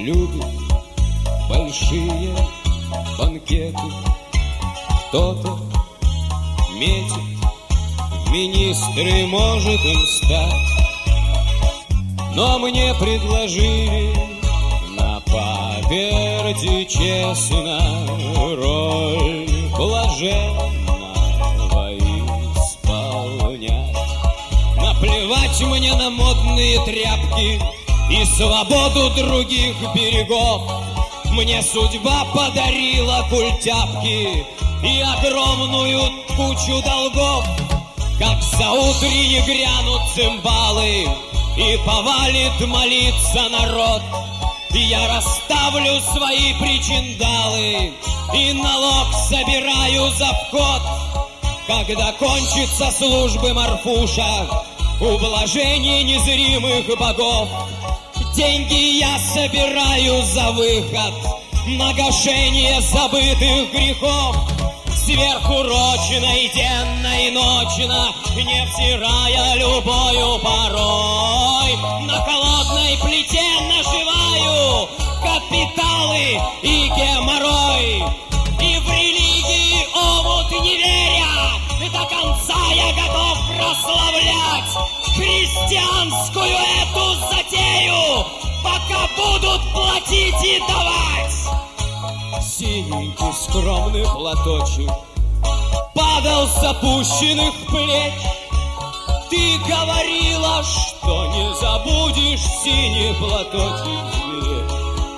любит большие банкеты, кто-то метит в министры, может им стать. Но мне предложили на паперти честно роль блаженного исполнять. Наплевать мне на модные тряпки и свободу других берегов. Мне судьба подарила культяпки и огромную кучу долгов. Как заутренне грянут цимбалы и повалит молиться народ, я расставлю свои причиндалы и налог собираю за вход. Когда кончится службы Марфуша, ублажение незримых богов, деньги я собираю за выход на гашение забытых грехов. Сверхурочно и денно и ночно, невзирая любою порой, на холодной плите наживаю капиталы и геморрой. И в религии омут не веря, до конца я готов прославлять христианскую эту затею, пока будут платить и давать. Синенький скромный платочек падал с опущенных плеч. Ты говорила, что не забудешь синий платочек сберечь.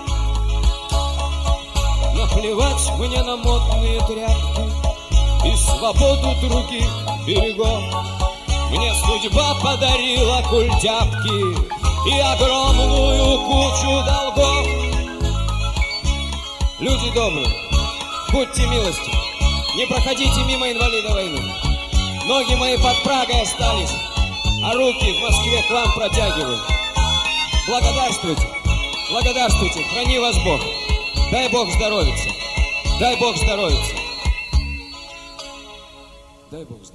Наплевать мне на модные тряпки и свободу других берегов. Мне судьба подарила культяпки и огромную кучу долгов. Люди добрые, будьте милостивы, не проходите мимо инвалида войны. Ноги мои под Прагой остались, а руки в Москве к вам протягиваю. Благодарствуйте, благодарствуйте, храни вас Бог. Дай Бог здоровиться, дай Бог здоровиться. Дай Бог здоровиться.